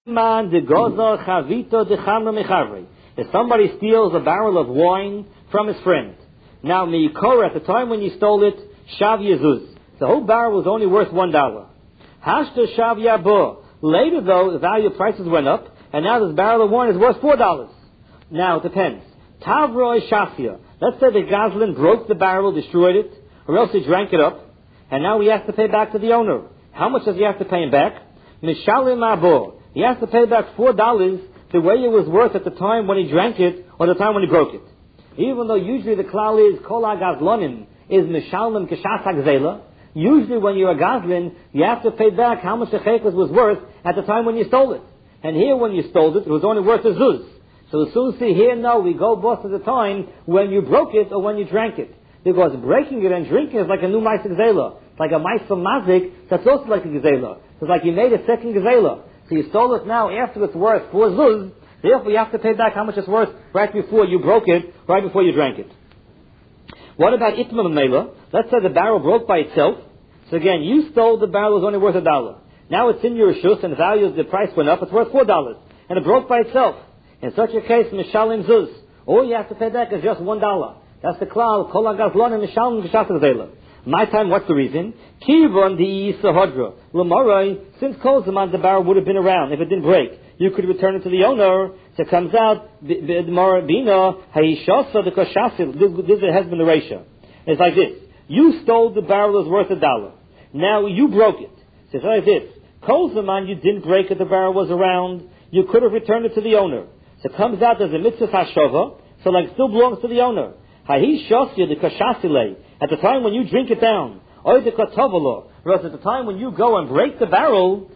Man de goza chavito de chamra mechavri. If somebody steals a barrel of wine from his friend, now meikor at the time when you stole it, shav yezuz. The whole barrel was only worth $1. Hashta shav yabo. Later though, the value of prices went up, and now this barrel of wine is worth $4. Now it depends. Tavroi shafia. Let's say the Goslin broke the barrel, destroyed it, or else he drank it up, and now he has to pay back to the owner. How much does he have to pay him back? Mishalim abo. He has to pay back $4 the way it was worth at the time when he drank it or the time when he broke it. Even though usually the klal is kol ha-gazlonim is mishalim k'shas ha-gzela, usually when you're a gazlin, you have to pay back how much the chekas was worth at the time when you stole it. And here when you stole it was only worth a zuz. So as soon as see here, no, we go both at the time when you broke it or when you drank it. Because breaking it and drinking is like a new ma'aseh gzela. It's like a ma'aseh mazik that's also like a gzela. It's like you made a second gzela. So you stole it now after it's worth 4 zuz, therefore you have to pay back how much it's worth right before you broke it, right before you drank it. What about itma mela? Let's say the barrel broke by itself. So again, you stole the barrel, was only worth $1. Now it's in your shus and the value of the price went up, it's worth $4. And it broke by itself. In such a case, mishalim zuz. All you have to pay back is just $1. That's the klal, kol ha-gazlonim mishalim k'shas ha-gzela. My time, what's the reason? Kivon di sahodra. L'marai, since kol zaman the barrel would have been around, if it didn't break, you could return it to the owner. So it comes out, b'mara bina, ha'ishasa the koshasil. This has been the ratio. It's like this. You stole the barrel that was worth $1. Now you broke it. So it's like this. Kol zaman you didn't break it, the barrel was around, you could have returned it to the owner. So it comes out as a mitzvah hashova, so like it still belongs to the owner. Ha'ishasa the koshasilei. At the time when you drink it down, or the katovalo, or else at the time when you go and break the barrel,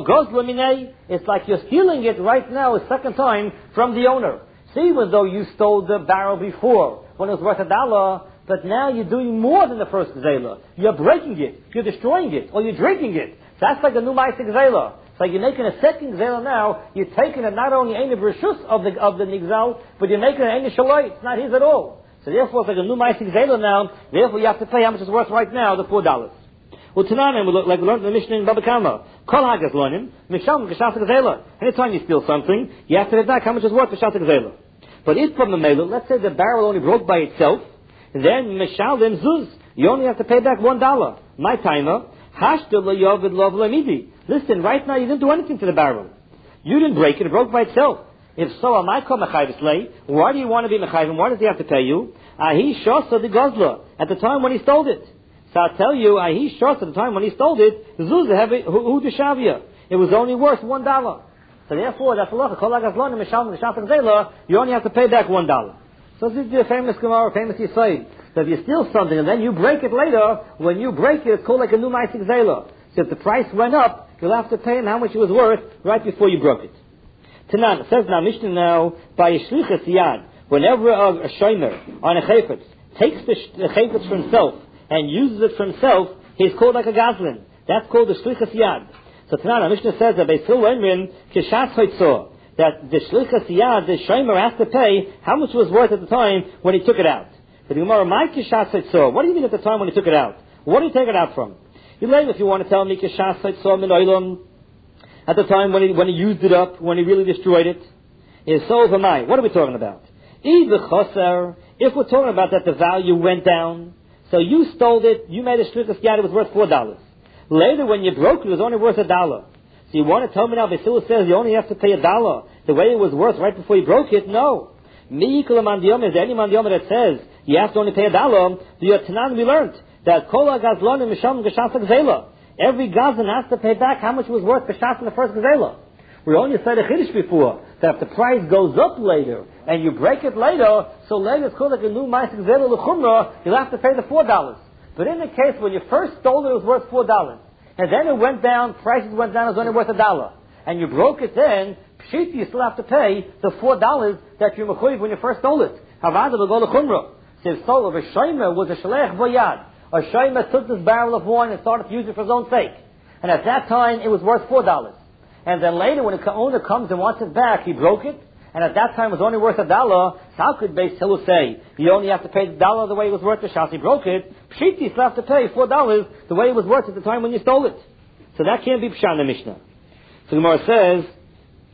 it's like you're stealing it right now a second time from the owner. So even though you stole the barrel before, when it was worth $1, but now you're doing more than the first gzela. You're breaking it, you're destroying it, or you're drinking it. That's like a new ma'aseh gzela. So you're making a second gzela now, you're taking it not only ein b'reshus of the nigzal, but you're making it ein shaloi, it's not his at all. So therefore, it's like a new ma'aseh gzela now. Therefore, you have to pay how much it's worth right now, the $4. Well, tananim, like we learned in the Mishnah in Baba Kama, kol ha-gazlonim mishalim k'shas ha-gzela. Anytime you steal something, you have to pay back how much it's worth k'shas ha-gzela. But if from the mela, let's say the barrel only broke by itself, then mishalim zuz, you only have to pay back $1. My timer, hashta le'yovid lov le'midi. Listen, right now you didn't do anything to the barrel. You didn't break it; it broke by itself. If so, am I called mechayv slay? Why do you want to be mechayv? Why does he have to pay you? Ahi shosa the gozla at the time when he stole it. So I'll tell you, ahi shosa at the time when he stole it, zuz heavy hu deshavia. It was only worth $1. So therefore, that's Allah. Kol ha-gazlonim mishalim k'shas ha-gzela. You only have to pay back $1. So this is the famous Gemara, famous Yisrael. So if you steal something and then you break it later, when you break it, it's called like a new ma'aseh gzela. So if the price went up, you'll have to pay him how much it was worth right before you broke it. Tanan, it says now, Mishnah now, by a shlichas yad, whenever a shomer on a chayfetz takes the chayfetz for himself and uses it for himself, he's called like a gazlin. That's called the shlichas yad. So Tanan, Mishnah says that by Sil Emrin, kishas hoitzor, that the shlichas yad, the shomer has to pay how much it was worth at the time when he took it out. But the Gemara, my kishas hoitzor, what do you mean at the time when he took it out? What did he take it out from? If you want to tell me kishas hoitzor min oilam, at the time when he used it up, when he really destroyed it, is so am I. What are we talking about? If we're talking about that the value went down, so you stole it, you made a shlichus yad, it was worth $4. Later when you broke it, it was only worth $1. So you want to tell me now, Basila says you only have to pay $1, the way it was worth right before you broke it? No. Is there any mandiyom that says you have to only pay $1? The Tanan we learned that kol ha-gazlonim mishalim k'shas ha-gzela. Every gazan has to pay back how much it was worth k'shas in the first gazela. We only said a chiddush before that if the price goes up later and you break it later, so later it's called like a new ma'aseh gzela l'chumra, you'll have to pay the $4. But in the case when you first stole it, it was worth $4, and then it went down, prices went down, it was only worth $1, and you broke it then, pshit, you still have to pay the $4 that you mechuyev when you first stole it. Havada l'go l'chumra. So if stole, if a shomer was a shalech boyad, a shomer took this barrel of wine and started to use it for his own sake. And at that time, it was worth $4. And then later, when the owner comes and wants it back, he broke it. And at that time, it was only worth $1. So how could Beis Hillel say, you only have to pay the $1 the way it was worth the shas? He broke it. Pshit, you still have to pay $4 the way it was worth at the time when you stole it. So that can't be Pshat in the Mishnah. So the Gemara says,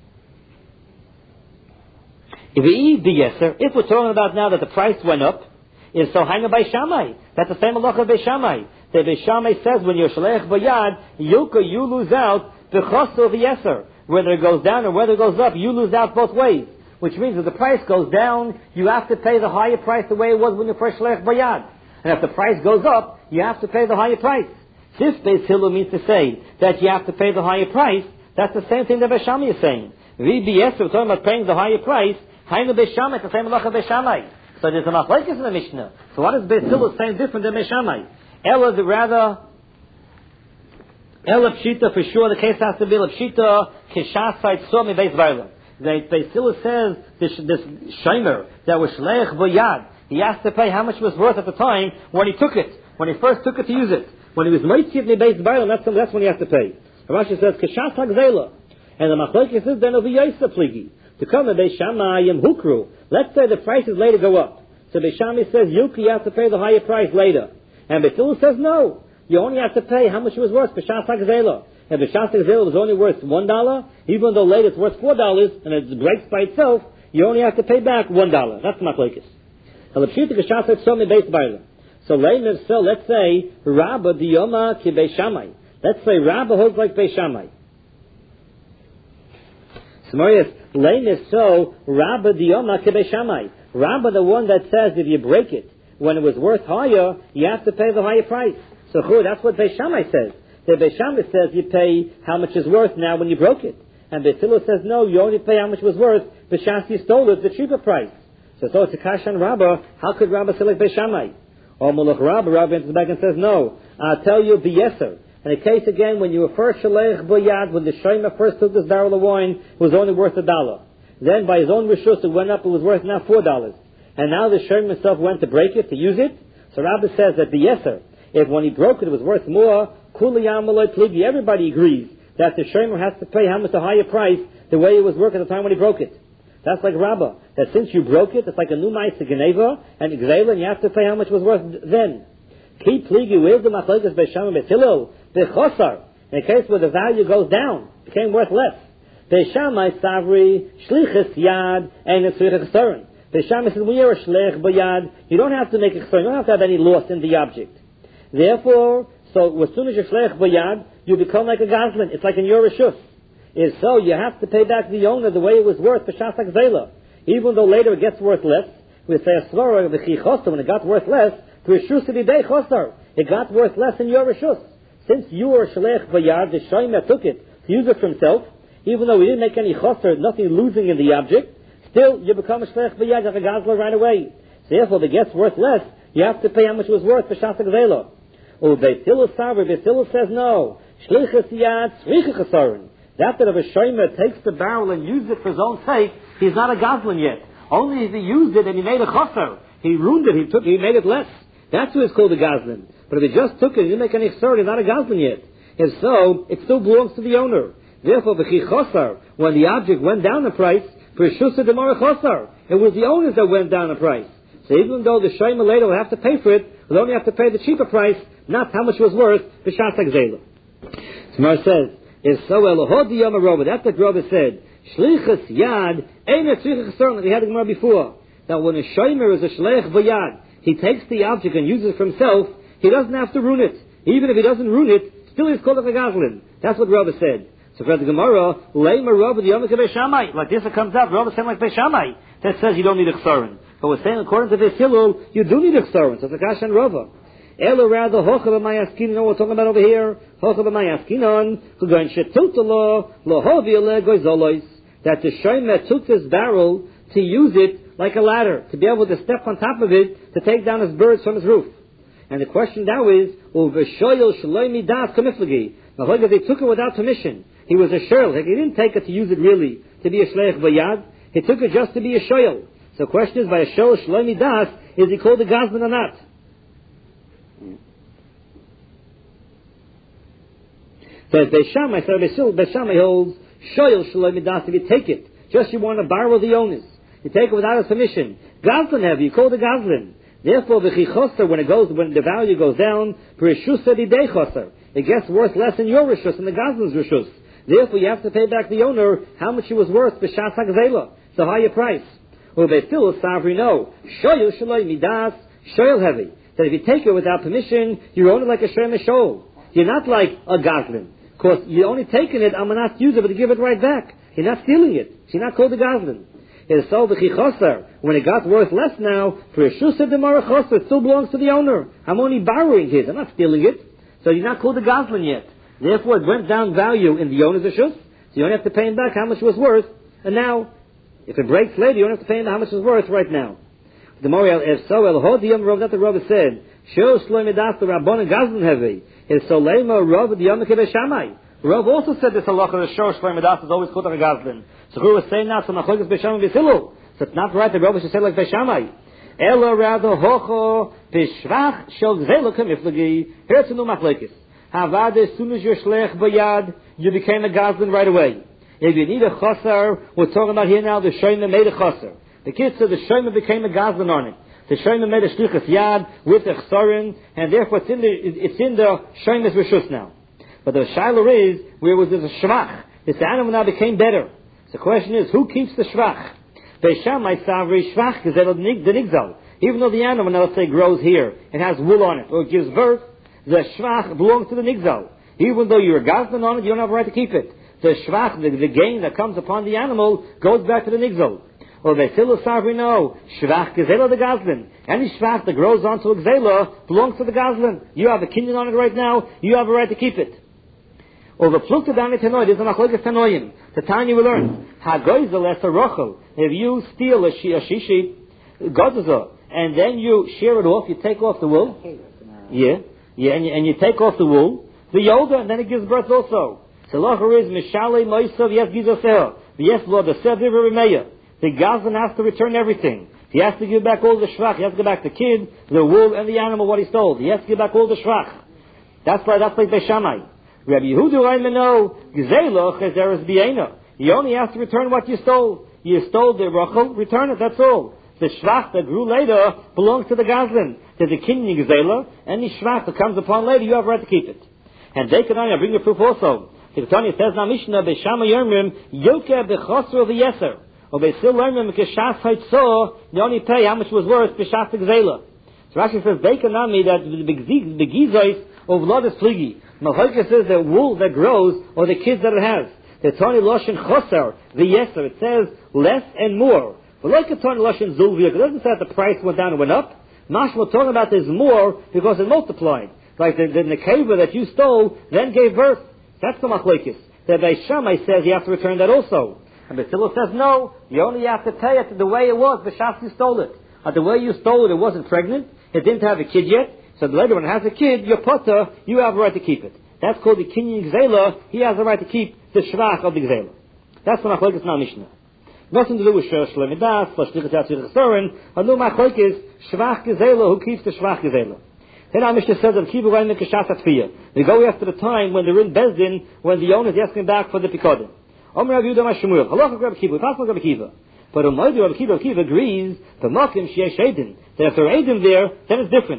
If we're talking about now that the price went up, is so Hainu by Shammai. That's the same halacha by Shammai. The Shammai says when you're Shalech Bayad, you lose out b'chosel v'yeser. Whether it goes down or whether it goes up, you lose out both ways. Which means if the price goes down, you have to pay the higher price the way it was when you first Shalech Bayad. And if the price goes up, you have to pay the higher price. This Beis Hillel means to say that you have to pay the higher price. That's the same thing that Beis Shammai is saying. VBS, we're talking about paying the higher price. Hainu Beis Shammai, it's the same halacha Beis Shammai. So there's a machlokes in the Mishnah. So what is Beis Hillel saying different than Beis Shammai? Ella Pshita, for sure, the case has to be Pshita, Kishas Side Somi Beis Bailam. Beis Hillel says this Shomer that was Shleich Bayad, he has to pay how much it was worth at the time when he took it, when he first took it to use it. When he was Moitziv Beis Bailam, that's when he has to pay. Rashi says Kishas Hagzela. And the machlokes is then over Yosef Pligi. To come to Beis Shammai Yem Hukru. Let's say the prices later go up. So Beis Shammai says you have to pay the higher price later. And Beis Hillel says no. You only have to pay how much it was worth. B'shas hagzela. And b'shas hagzela was only worth $1, even though later it's worth $4, and it breaks by itself. You only have to pay back $1. That's machlokes. So let's say Rabba diyoma ki Beis Shammai. Let's say Rabba holds like Beis Shammai. So Rabba diyoma ki Beis Shammai. Rabba, the one that says if you break it when it was worth higher, you have to pay the higher price. So that's what Beis Shammai says. The Beis Shammai says you pay how much is worth now when you broke it. And Beis Hillel says no, you only pay how much was worth b'shas you stole it, the cheaper price. So it's a kasha on Rabba. How could Rabba select Beis Shammai? Or Mulach Rabba answers back and says no. I'll tell you b'yeser. In a case again, when you were first Shalech Boyad, when the Shomer first took this barrel of wine, it was only worth $1. Then by his own rishus it went up, it was worth now $4. And now the Shomer himself went to break it, to use it. So Rabbi says that b'yeser, if when he broke it, it was worth more, everybody agrees that the Shomer has to pay how much the higher price, the way it was worth at the time when he broke it. That's like Rabbah, that since you broke it, it's like a new Maisa Geneva and Gzela, and you have to pay how much it was worth then. Keep pligi, where's the machlokes Beis Shammai Beis Hillel? Bechosar, in a case where the value goes down, became worth less. Beis Shammai Savri, Shlichus Yad, and it's Chesaron. Beis Shammai says, when you're a Shlech Bayad, you don't have to make a Chesaron, you don't have to have any loss in the object. Therefore, so as soon as you're Shlech Bayad, you become like a Gazlan, it's like in your Rishus. If so, you have to pay back the owner the way it was worth, B'shas HaGzela. Even though later it gets worth less, we say a Svara, when it got worth less, Rishus to be Bei Chosar. It got worth less in your Rishus. Since you were Shalech Bayad, the Shomer took it to use it for himself, even though he didn't make any Chosar, nothing losing in the object, still you become a Shalech Bayad like a Gazla right away. So therefore, if it gets worth less, you have to pay how much it was worth B'shas HaGzela. Oh, Beis Hillel says no. Shlichus Yad, Tzricha Chesaron. That if a Shomer takes the barrel and uses it for his own sake, he's not a Gazlan yet. Only if he used it and he made a Chosar, he ruined it, he made it less. That's who is called a Gazlan. But if he just took it and didn't make any Chosar, he's not a Gazlan yet. If so, it still belongs to the owner. Therefore, V'chi Chosar, when the object went down in price, for Shusa Demara Chosar, it was the owners that went down in price. So even though the Shomer later will have to pay for it, will only have to pay the cheaper price, not how much it was worth, B'shas HaGzela. Tomorrow says, is so Elohodi Yom HaRobah. That's what Robah said. Shlichus Yad, Ein Tzricha Chesaron, like we had the Gemara before. That when a Shomer is a Shlech V'Yad, he takes the object and uses it for himself, he doesn't have to ruin it. Even if he doesn't ruin it, still he's called a Gazlan. That's what Robah said. So for the Gemara, Leima Robah the Yom Beis Shammai. Like this it comes out, Robah saying like Beis Shammai. That says you don't need a Chesaron. But we're saying according to Beis Hillel, you do need a Chesaron. So it's a Kasha and Robah. Elo rather hocha b'mayaskinon. You know what we're talking about over here? Hocha b'mayaskinon. Whogoin shetutalo lohovi ale goizolois. That the Shomer took this barrel to use it like a ladder, to be able to step on top of it to take down his birds from his roof. And the question now is, uveshoyel shloimi das kamiflagi. Now, they took it without permission. He was a shoyel. He didn't take it to use it really to be a shleich bayad. He took it just to be a shoyel. So the question is, by a shoyel shloimi das, is he called a Gazlan or not? Says Beis Shammai holds shoyel shloimi das. If you take it, just you want to borrow the owners, you take it without his permission. Gazlan have you called a Gazlan. Therefore, when the value goes down, it gets worth less in your rishus than the Gazlan's rishus. Therefore, you have to pay back the owner how much it was worth b'shas hagzela. It's a higher price. Still Savri no. Shoyel Shaloi Midas, Shoyel Heavy. That if you take it without permission, you're only like a Shem Shol. You're not like a Goslin. Because you're only taking it, I'm not use it, but to give it right back. You're not stealing it. So you're not called a Goslin. It's sold the Chichosar. When it got worth less now, for a Shusar de Marachosar, it still belongs to the owner. I'm only borrowing his. I'm not stealing it. So you're not called a Goslin yet. Therefore, it went down value in the owner's Shus. So you only have to pay him back how much it was worth. And now, if it breaks later, you don't have to pay him how much it was worth right now. The Moriel, if so, El Hodiyam Rav, that the Rav said, Sheo Shloimidas the Rabbon and Goslin heavy. It's Solema Rav the Yom Kibbutz Shammai. Rav also said this halacha, the Sheo Shloimidas is always called like a Goslin. So who was saying now, so Machlokes Beishamai B'Silu. So it's not right that Rav should say like Beishamai. Elo Rado Hocho B'Shvach Shel Gzelo Kamiflagi. Here's a new Machlokes. Havada, as soon as you're Shlech Bayad, you became a Goslin right away. If you need a Chosar, we're talking about here now, the Shoyma made a Chosar. The kids said the Shoyma became a Goslin on it. The Shoyma made a Shlichus Yad with the Chsarin, and therefore it's in the Shoyma's Rishus now. But the Shiloh is, where was this a Shvach? This animal now became better. So the question is, who keeps the Shvach? Beishamai Savri Shvach is the Nigzal. Even though the animal, now let's say, grows here, and has wool on it, or it gives birth, the Shvach belongs to the Nigzal. Even though you're a Goslin on it, you don't have a right to keep it. The Shvach, the gain that comes upon the animal, goes back to the Nigzal. Or Beisilo Savri no, Shvach Gezela the Goslin. Any Shvach that grows onto a Gzela belongs to the Goslin. You have a kinyan on it right now, you have a right to keep it. Or the Plukta Dani Tanoid is a Machlokes Tanoim. The Tanya we learn. Hagoizel es a rochel. If you steal a shishi, godza, and then you shear it off, you take off the wool. And you take off the wool, the yoga, and then it gives birth also. So locher is Mishale Moisav Yes Gizoseh. Yes Lord, the Sevir Remeya. The Goslin has to return everything. He has to give back all the shvach. He has to give back the kid, the wool, and the animal what he stole. He has to give back all the shvach. That's like Beishamai. Rabbi Yehuda Raimano Gzelo Chezeres Biena. You only have to return what you stole. You stole the rochel, return it. That's all. The shvach that grew later belongs to the Goslin. To the kinyan Gzela. Any shvach that comes upon later, you have a right to keep it. And they can bring the proof also. The Tanya says now Mishnah Beishamai Yermim Yoke Bechosro V'Yeser. Or they still learn them because Shas Haitzah, they only pay how much was worth B'Shas Gzela. So Rashi says, they can me that the Gizois of Lodas Pligi. Malchika says the wool that grows, or the kids that it has. The Tony Loshen Chosar, the Yeser, it says less and more. But like a Tony Loshen Zulvia, it doesn't say that the price went down and went up. Mashma talking about there's more because it multiplied. Like the Nekeva that you stole, then gave birth. That's the Machlokes. The Beishamai says you have to return that also. And Basilo says, no, you only have to pay it the way it was, the B'Shas you stole it. The way you stole it, it wasn't pregnant, it didn't have a kid yet, so later when it has a kid, your potter, you have a right to keep it. That's called the kinyan Gzela, he has a right to keep the Shvach of the Gzela. That's the Machlokes now Mishnah. Nothing to do with Shlemidas, Shlichus Yad Chsaron, a new Machlokes, Shvach Gzela, who keeps the Shvach Gzela. Then our Mishnah says, we go after the time when they're in Bezdin, when the owner is asking back for the Pikodim. But Rabbi Kiva agrees the Makim Sheyesh Edim, that if there are Edim there, then it's different.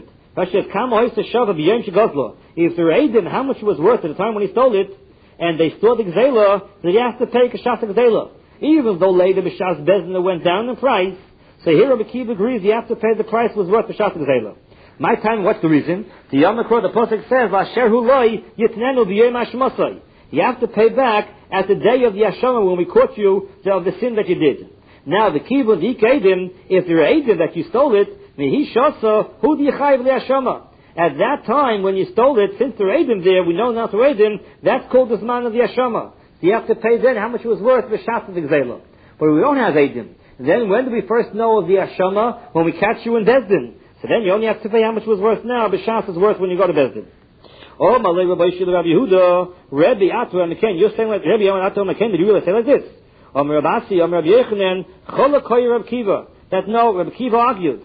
If there are Edim, how much it was worth at the time when he stole it, and they stole the Gzela, then he has to pay Kashas Gzela. Even though later B'Shas Bezdin went down in price, so here Rabbi Kiva agrees you have to pay the price was worth Kashas Gzela. My time, what's the reason? The Yom Kippur, the Pasuk says, Vasher Hu Loi Yitnenu B'Yom HaShmosai. You have to pay back at the day of the Yashama when we caught you of the sin that you did. Now the Kibbutz Ikedim, if there are Eidim that you stole it, Mehi Shasa, Hu Dichayiv Yashama. At that time when you stole it, since there are Eidim there, we know not to Eidim, that's called the Zman of the Yashama. So you have to pay then how much it was worth B'Shas of the Gzela. But we don't have Eidim. Then when do we first know of the Yashama? When we catch you in Bezdin. So then you only have to pay how much it was worth now, B'Shas is worth when you go to Bezdin. Oh, Malay Rabbi Shila Rabbi Yehuda, Rabbi Atu and McKen. You're saying like Rabbi Atu and McKen. Did you really say like this? Rabbi Asi, Rabbi Yechanan, Cholakoy Rabbi Kiva. That no, Rabbi Kiva argued.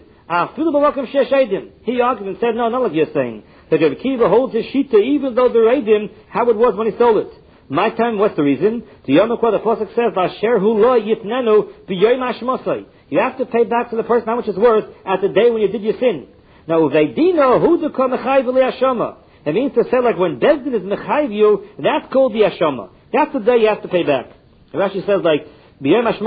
He argued and said, no, not like you're saying. That Rabbi Kiva holds his shita even though the Radim, how it was when he stole it. My time, what's the reason? The Yom Kippur, the Pasuk says, Vasher Hu Lo Yitnenu B'Yom HaShmosai. You have to pay back to the person how much it's worth at the day when you did your sin. Now, Uveidino Hu Dukah Mechayv L'Yashama. It means to say like when Bezdin is Mechayv you, that's called the Yashama. That's the day you have to pay back. Rashi says like, You have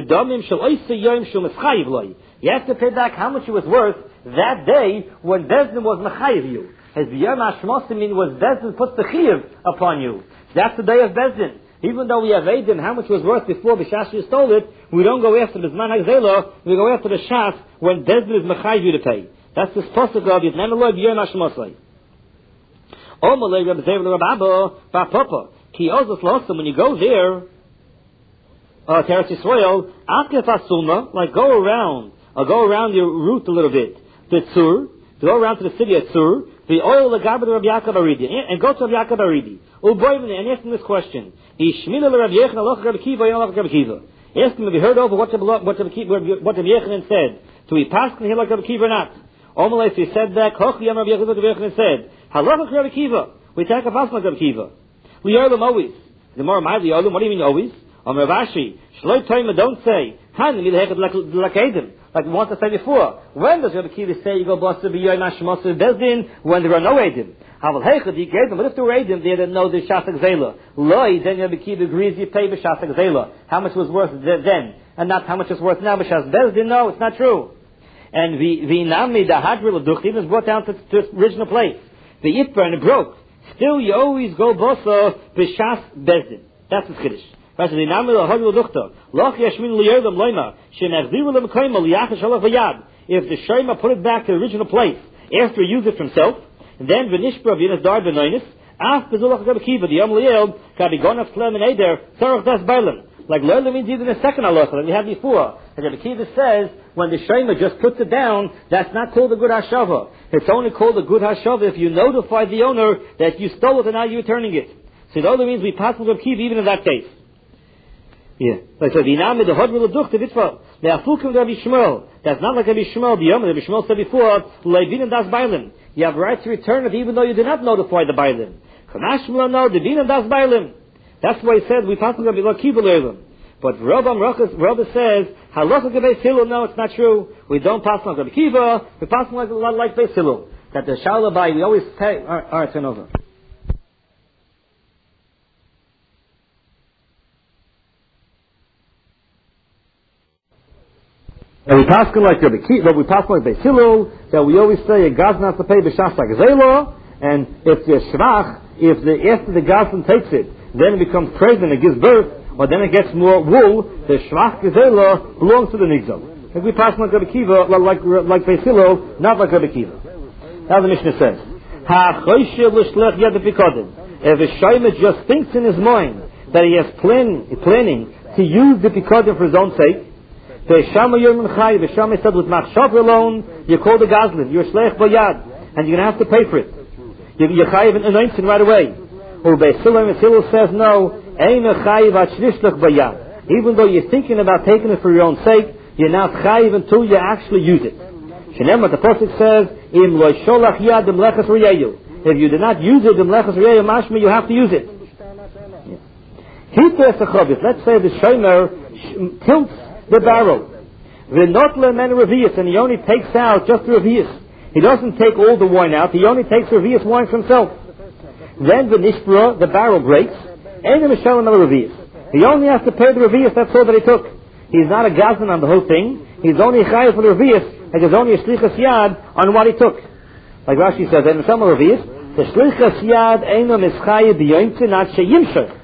to pay back how much it was worth that day when Bezdin was mechayiv you. As b'yom hashmosim mean was Bezdin puts the chiyav upon you. That's the day of Bezdin. Even though we have Eidim, how much was worth before B'shas you stole it, we don't go after the Zman HaGzela, we go after the Shas when Bezdin is mechayiv you to pay. That's this pasuk of Yitnan Eloi b'yom hashmosai. Omalei Reb Zev Reb Abba Ba'Papa Ki Ozos Losam, when you go there, Teretz Yisrael, Akef Asuma, like go around your route a little bit. The Tzur, go around to the city of Tzur, the oil Lagaber Rabbi Yaakov Aridi, and go to Rabbi Yaakov Aridi. And ask him this question. Ishmila Rabbi Yechon Aloch Rabbi Kiva, Aloch Rabbi Kiva. Ask him if he heard over what Rabbi Yechon said. Do we pass him here like Rabbi Kiva or not? Omalei, he said that, Koch Yam Rabbi Yechon said, Halach Rabbi Kiva. We take a pass like Rabbi Kiva. We Li'olam always. The more my Li'olam, what do you mean always? Rav Ashi, Shloi Toima, don't say, Han, like we want to say before. When does Rabbi Kiva say you go Basa B'yoy Mashmos Bezdin? When there are no Eidim. Havel Heichad, he gave them, but if there were Eidim, they didn't know the Shasak Zela. Loi, then Rabbi Kiva agrees you pay B'Shasak Zela. How much was worth then, and not how much is worth now B'Shas Bezdin? No, it's not true. And the Nami, the Hadril of Duchim is brought down to its original place. The Yipra and it broke. Still, you always go Basa B'Shas Bezdin. That's the Chiddush. If the Shema put it back to the original place after he used it for himself, then v'nishbra v'yinas dar b'noinis, af bezulach Rabbi Kiva, the Yom Liel, kabigonaf klem and eder, tzarach das bailam. Like Leila means even a second halacha that we had before. And Rabbi Kiva says, when the Shema just puts it down, that's not called a good hashava. It's only called a good hashava if you notify the owner that you stole it and now you're returning it. So it only means we pass with Rabbi Kiva even in that case. Yeah. Like so, the name the Hodril Duch the Vitva. The Afukim Rabbi Shmuel. That's not like Rabbi Shmuel. The Yom Rabbi Shmuel said before, Leivin and das Bailim. You have a right to return it even though you did not notify the Bailim. Kamash Shmuel no, the Din and das Bailim. That's why he said we pass with Rabbi Kiva Leilim. But Rabbi says, Halacha Beis Hillel. No, it's not true. We don't pass on Rabbi Kiva. We pass on like Beis Hillel. That the Shalabai we always pay. All right, turn over. And we pass like Rabbi Kiva, we pass like Beis Hillel, that we always say a gazan has to pay b'shas ha'gazela, and if the shvach, after the gazan takes it, then it becomes pregnant, it gives birth, or then it gets more wool, the shvach gazela belongs to the nigzal. And we pass like Rabbi Kiva, like Beis Hillel, not like Rabbi Kiva. Now the Mishnah says, if a shaymet just thinks in his mind that he has planning to use the pikodim for his own sake, the Shama Yom Chai, the Shama said with Machshav alone, you call the Gazlin, you're Shleich Bayad, and you're going to have to pay for it. You're Chayiv and anointing right away. Or Beis Hillel says no, Ein Chayiv at Shlishlich Bayad. Even though you're thinking about taking it for your own sake, you're not Chayiv until you actually use it. Shenem, what the Prophet says, Im Lo Sholach Yad Im Lechas Riyayu. If you do not use it, Im Lechas Riyayu Mashma, you have to use it. Let's say the Shomer tilts the barrel. V'notle men revius, and he only takes out just the revius. He doesn't take all the wine out. He only takes revius wine for himself. Then the nishbra, the barrel breaks. And the mishalim el revius. He only has to pay the revius. That's all that he took. He's not a gazan on the whole thing. He's only chayav for the revius. And there's only a shlichas yad on what he took. Like Rashi says, and mishalim el revius, the shlichas yad eino mischayav b'yoyimtze not sheyimshach.